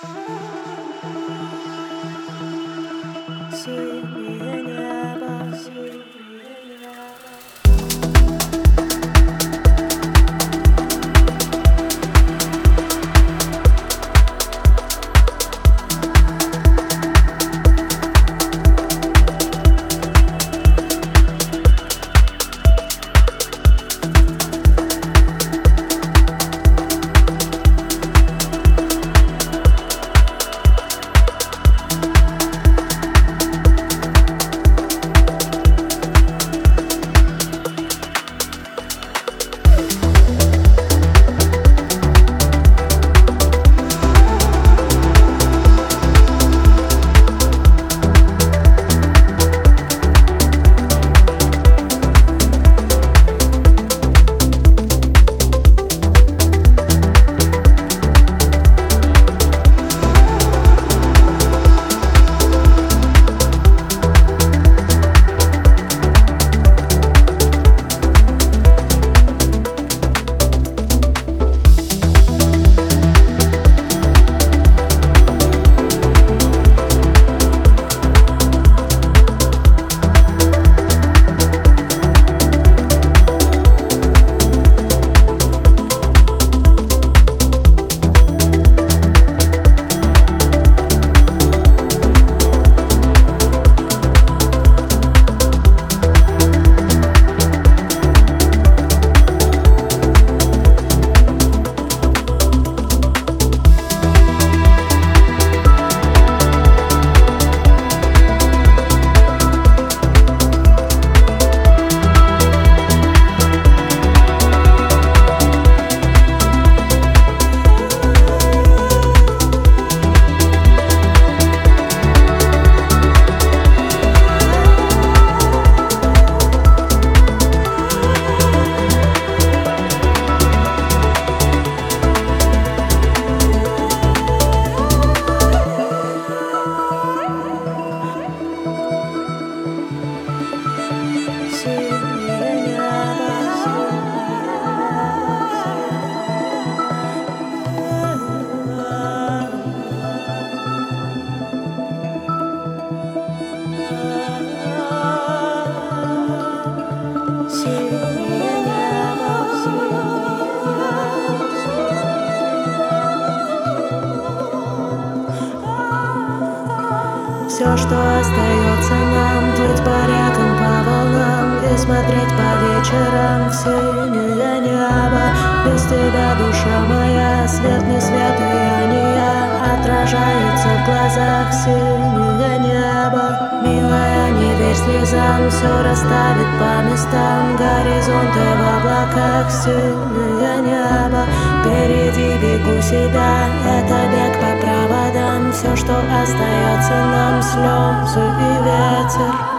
Синее небо, синее небо. Все, что остается нам, плыть по рекам, по волнам и смотреть по вечерам в синее небо. Без тебя, душа моя, свет не свет, и я не я, отражается в глазах синее небо. Милая, не верь слезам, все расставит по местам, горизонты в облаках, синее небо. Впереди бегу себя, это бег по проводам. Все, что остается нам, слезы и ветер.